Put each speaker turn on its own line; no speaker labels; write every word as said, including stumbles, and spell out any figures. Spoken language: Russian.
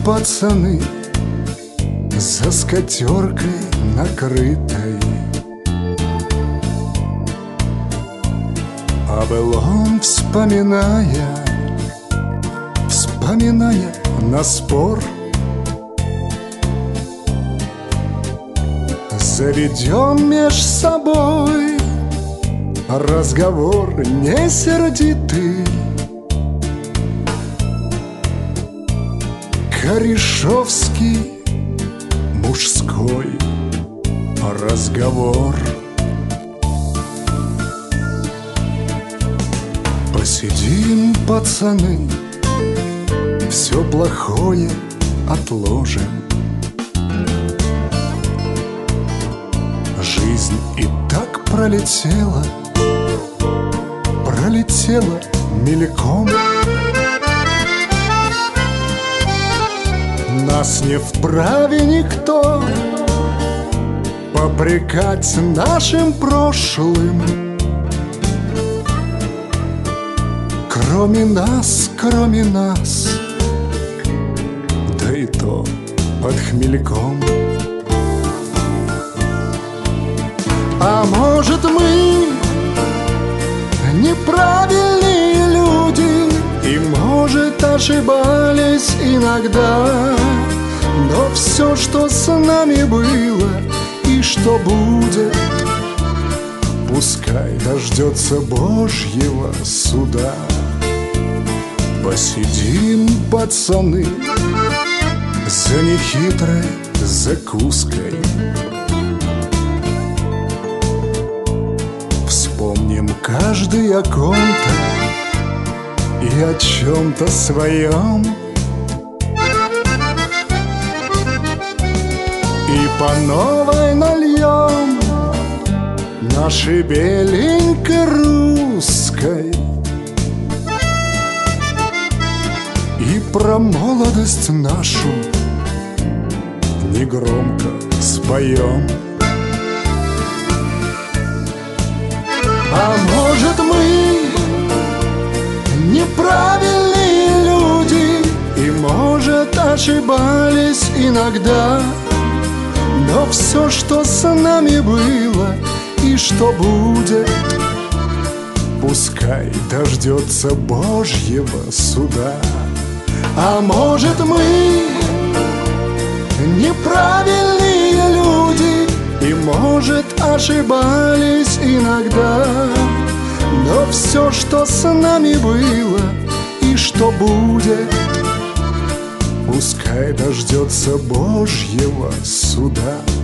пацаны, за скатеркой накрытой, о былом вспоминая, вспоминая на спор, заведем меж собой разговор не сердитый. Корешовский мужской разговор. Посидим, пацаны, все плохое отложим. Жизнь и так пролетела, пролетела мельком. Нас не вправе никто попрекать нашим прошлым. Кроме нас, кроме нас, да и то под хмельком. А может, мы неправильные люди, и, может, ошибались иногда. Но все, что с нами было и что будет, пускай дождется Божьего суда. Посидим, пацаны, за нехитрой закуской, вспомним каждый о ком-то и о чем-то своем, и по новой нальем нашей беленькой русской, и про молодость нашу негромко споем. А может, мы неправильные люди, и, может, ошибались иногда. Но все, что с нами было и что будет, пускай дождется Божьего суда. А может, мы неправильные люди, и, может, ошибались иногда. Но все, что с нами было и что будет, пускай дождется Божьего суда.